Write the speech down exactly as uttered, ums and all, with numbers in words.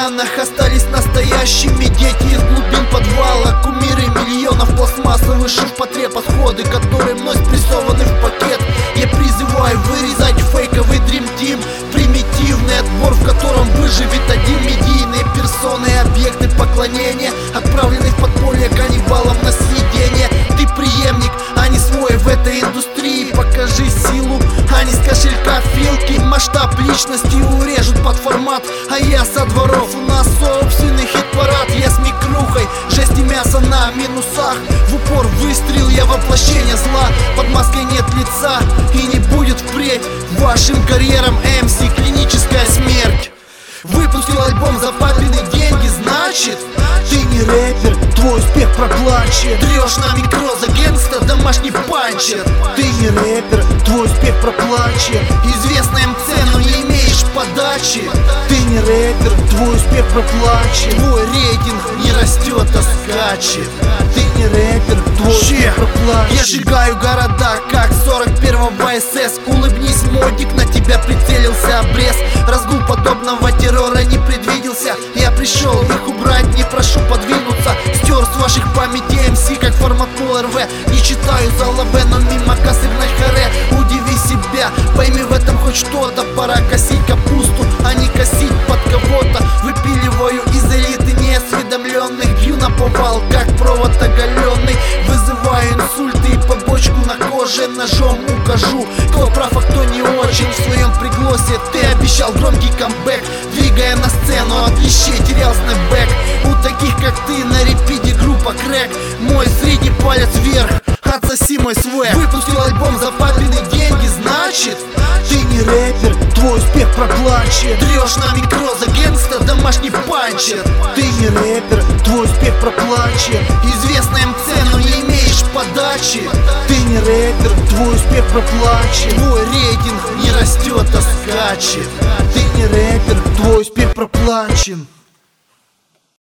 экранах остались настоящими дети из глубин подвала, кумиры миллионов пластмассовых ширпотреб, отходы, которые вновь прессованы в пакет. Я призываю вырезать фейковый Dream Team, примитивный отбор, в котором выживет один. Медийные персоны и объекты поклонения отправлены в подполье каннибалам на съедение. Ты преемник, а не свой в этой индустрии. Покажи силу, а не с кошелька филки. Масштаб личности урежут под формат, а я со дворов, у нас собственный хит-парад. Я с микрухой, жесть и мясо на минусах. В упор выстрел, я воплощение зла. Под маской нет лица и не будет впредь вашим карьерам эм си клиническая смерть. Выпустил альбом за папины деньги, значит ты не рэпер, твой успех проплачен. Трешь на микро за гэнгста, домашний панчер. Ты не рэпер, твой успех проплачен. Известная эм цэ, но не имеешь подачи. Ты не рэпер, твой успех проплачен. Твой рейтинг не растет, а скачет. Ты не рэпер, твой успех проплачен. Я сжигаю города, как сорок первого эс эс. Улыбнись, модник, на тебя прицелился обрез. Разгул подобного террора не предвиделся. Я пришел их убрать, не прошу подвинуться. Стер с ваших памяти эм си, как форматнул эр вэ. Не читаю за лаве, но мимо кассы в Найхаре. Удиви себя, пойми в этом хоть что-то. Пора косить капусту, а не косить под кого-то. Выпиливаю из элиты неосведомленных. Бью на повал, как провод оголенный. Вызываю инсульты и побочку на коже. Ножом укажу, кто прав, а кто не очень. В своем пригласе ты обещал громкий камбэк, двигая на сцену от лещей терял снэпбэк. У таких как ты на репите группа крэк. Мой средний палец вверх, отсоси мой свэг. Выпустил альбом за папины деньги, значит ты не рэпер, твой успех проплачен. Трешь на микро за гэнгста, домашний панчер. Ты не рэпер, твой успех проплачен. Известная эм цэ, но не имеешь подачи. Ты не рэпер, твой успех проплачен. Твой рейтинг не растет, а скачет. Ты не рэпер, твой успех проплачен.